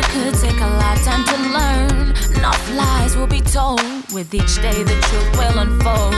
could take a lifetime to learn. Enough lies will be told. With each day the truth will unfold.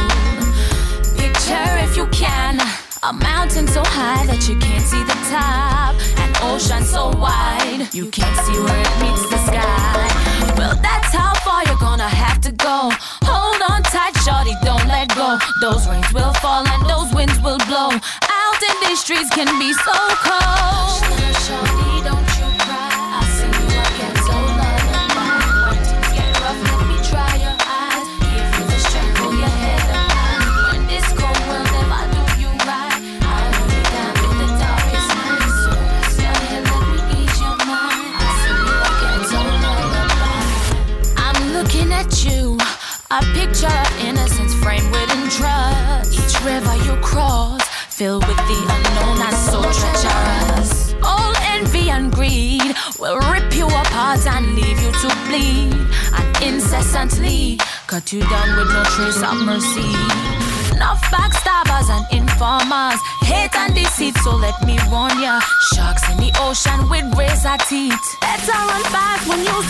Picture if you can a mountain so high that you can't see the top, an ocean so wide you can't see where it meets the sky. Well, that's how far you're gonna have to go. Hold on tight, shorty, don't let go. Those rains will fall and those winds will blow. Out in these streets can be so cold. Shorty, don't you cry. I see you again, so lullaby. When things get rough, let me dry your eyes. Give you the strength, pull your head up high. When this cold world never do you right, I'll hold you down through the darkest night. So rest your head, let me ease your mind. I see you again, so lullaby. I'm looking at you, a picture of innocence framed within trust. Each river you cross, filled with the unknown and so treacherous. All envy and greed will rip you apart and leave you to bleed. And incessantly cut you down with no trace of mercy. Enough backstabbers and informers, hate and deceit, so let me warn ya. Sharks in the ocean with razor teeth. Better run fast when you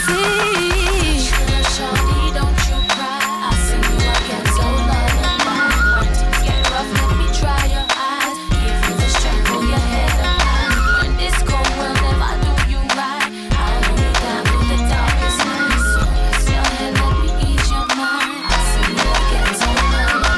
see. Shorty, don't you cry. I see you again, so lullaby. When things get rough, let me dry your eyes. Give you the strength, pull your head up high. When this cold world never do you right, I'll hold you down through the darkest night. So rest your head, let me ease your mind. I see you again, so lullaby.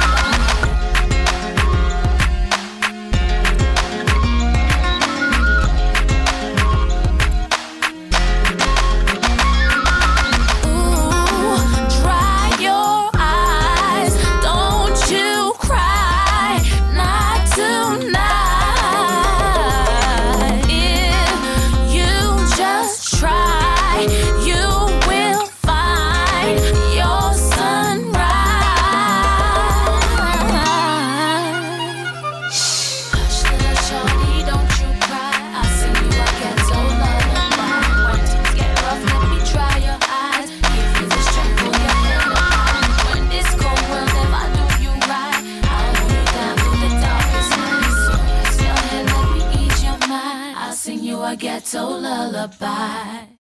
Ghetto lullaby.